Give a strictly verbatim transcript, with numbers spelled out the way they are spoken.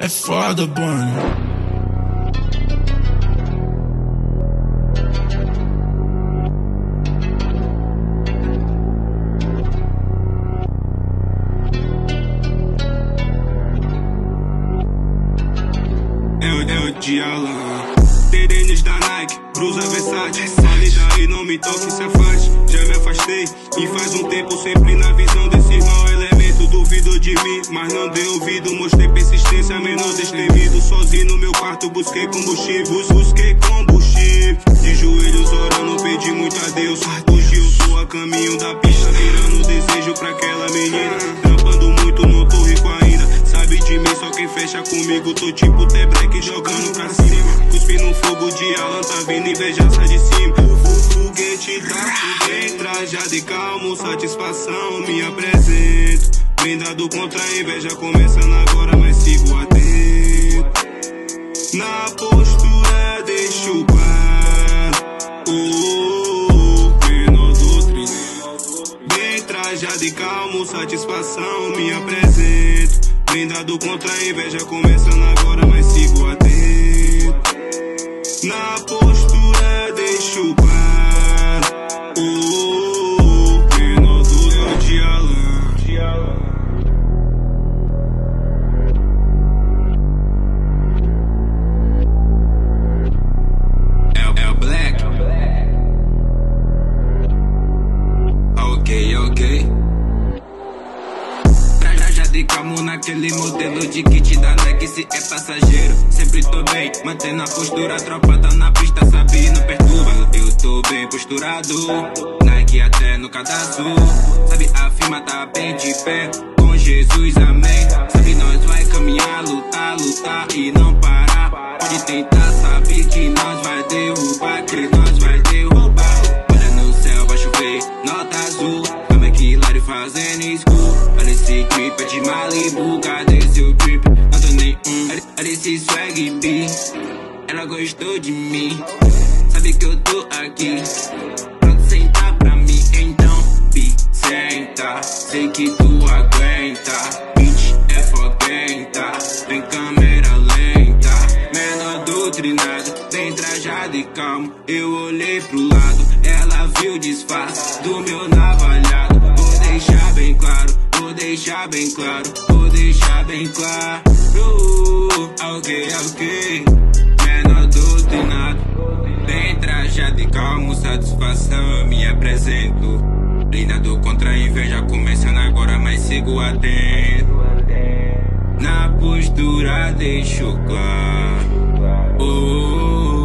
é foda, Bonnie. É o de Alan, tênis da Nike, blusa Versace. Fale daí, não me toque, se afaste. Já me afastei e faz um tempo sempre na visão desse mau elemento. Duvidou de mim, mas não dei ouvido. Mostrei persistência, menor destemido. Sozinho no meu quarto busquei combustível. Bus busquei combustível. De joelhos orando, pedi muito a Deus. Hoje eu tô a caminho da pista, virando desejo pra aquela menina. Trampando muito, não tô rico ainda. Sabe de mim, só quem fecha comigo. Tô tipo T-Black jogando pra cima. Cuspi no fogo de Alan, tá vindo invejaça de cima. O foguete tá por bem trajado e calmo, satisfação me apresento. Blindado contra a inveja, começando agora, mas sigo atento. Na postura deixo claro, oh, menor doutrina. Bem trajado e calmo, satisfação me apresento. Blindado contra a inveja, começando agora, mas sigo atento. Na postura deixo claro, oh, menor do de Alan, de Alan. É, é o Black. Ok, ok. De calmo naquele modelo de kit da Nike, se é passageiro, sempre tô bem, mantendo a postura, tropa tá na pista, sabe, não perturba. Eu tô bem posturado, Nike até no cadastro, sabe, a firma tá bem de pé, com Jesus, amém. Sabe, nós vai caminhar, lutar, lutar e não parar. Pode tentar, sabe que nós vai derrubar, que nós vai derrubar. Olha no céu, vai chover, nota azul, como é que Lari fazendo escuro. Olha esse trip é de Malibu, cadê seu trip? Não tô nem um, olha esse swag B. Ela gostou de mim, sabe que eu tô aqui. Pronto, sentar pra mim, então bi, senta. Sei que tu aguenta, bitch é foguenta. Tem câmera lenta, menor doutrinado, bem trajado e calmo. Eu olhei pro lado, ela viu o disfarce do meu navalhado. Vou deixar bem claro, vou deixar bem claro, vou deixar bem claro. Ok, ok, menor doutrinado, bem trajado e calmo, satisfação eu me apresento. Blindado contra a inveja, começando agora, mas sigo atento. Na postura deixo claro, oh,